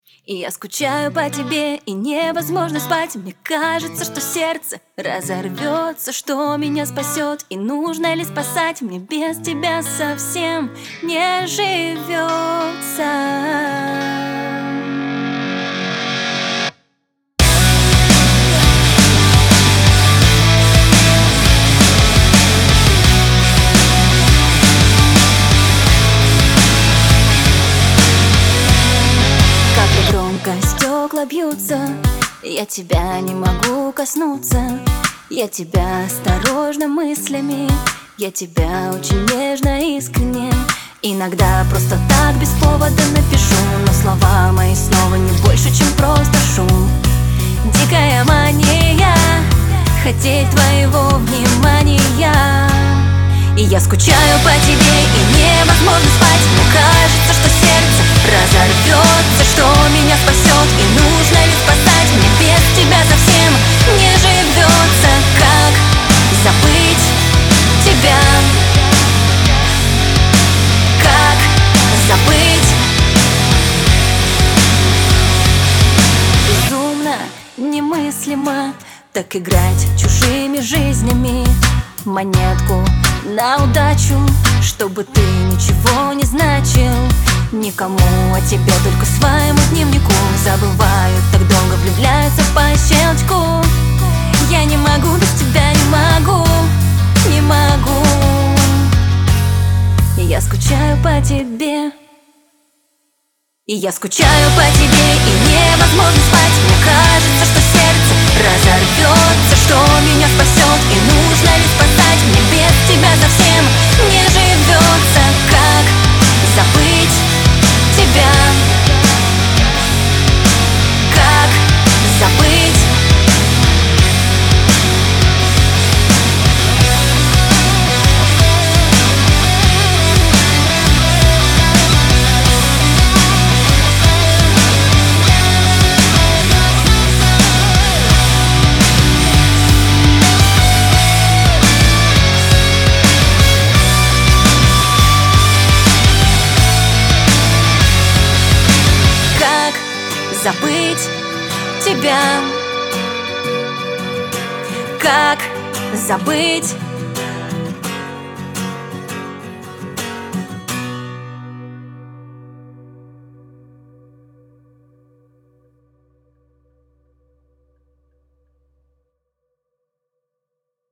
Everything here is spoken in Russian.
И я скучаю по тебе, и невозможно спать. Мне кажется, что сердце разорвется, что меня спасет. И нужно ли спасать? Мне без тебя совсем не живется. Стекла бьются, я тебя не могу коснуться. Я тебя осторожно мыслями, я тебя очень нежно, искренне. Иногда просто так без повода напишу, но слова мои снова не больше, чем просто шум. Дикая мания хотеть твоего внимания. И я скучаю по тебе, и невозможно спать. Мне кажется, что сердце разорвется, что меня спасет. И нужно ли спасать? Мне без тебя совсем не живется. Как забыть тебя? Как забыть? Безумно, немыслимо так играть чужими жизнями. Монетку на удачу, чтобы ты ничего не значил никому, а тебе только своему дневнику. Забывают, так долго влюбляются по щелчку. Я не могу без тебя, не могу, не могу. И я скучаю по тебе. И я скучаю по тебе, и невозможно спать. Мне кажется, что сердце разорвется, что меня спасет. И нужно ли спасать? Мне без тебя совсем не живется. Как забыть тебя? Как забыть? Забыть тебя? Как забыть?